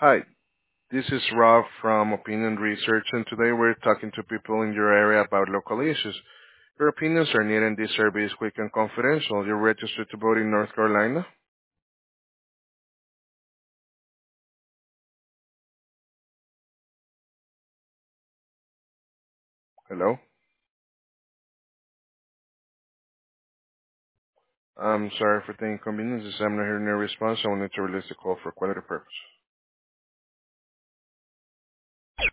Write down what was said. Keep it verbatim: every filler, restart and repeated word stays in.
Hi, this is Rob from Opinion Research, and today we're talking to people in your area about local issues. Your opinions are needed, and this survey is quick and confidential. You're registered to vote in North Carolina? Hello? I'm sorry for the inconvenience. As I'm not hearing your response, I will need to release the call for quality purpose.